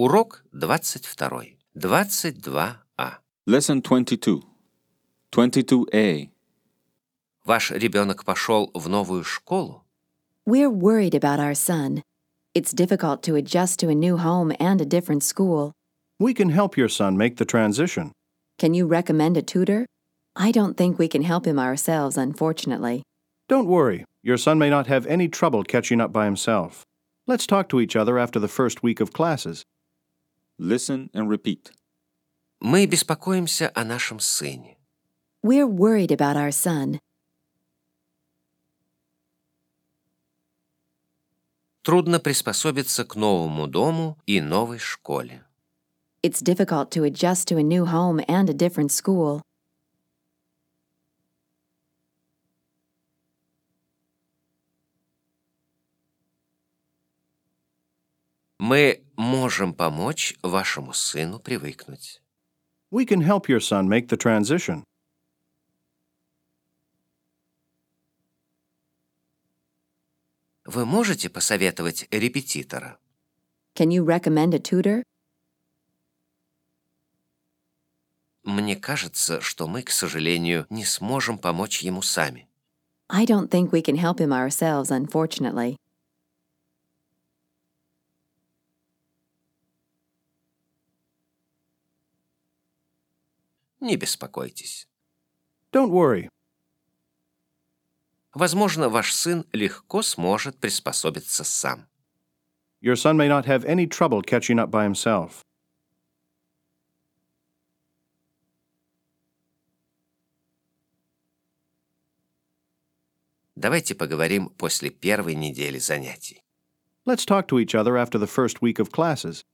Урок 22. 22А. Lesson 22. 22A. Ваш ребенок пошел в новую школу? We're worried about our son. It's difficult to adjust to a new home and a different school. We can help your son make the transition. Can you recommend a tutor? I don't think we can help him ourselves, unfortunately. Don't worry, your son may not have any trouble catching up by himself. Let's talk to each other after the first week of classes. Listen and repeat. Мы беспокоимся о нашем сыне. We're worried about our son. Трудно приспособиться к новому дому и новой школе. It's difficult to adjust to a new home and a different school. Мы можем помочь вашему сыну привыкнуть. We can help your son make the transition. Вы можете посоветовать репетитора? Can you recommend a tutor? Мне кажется, что мы, к сожалению, не сможем помочь ему сами. I don't think we can help him ourselves, unfortunately. Не беспокойтесь. Don't worry. Возможно, ваш сын легко сможет приспособиться сам. Your son may not have any trouble catching up by himself. Давайте поговорим после первой недели занятий. Let's talk to each other after the first week of classes.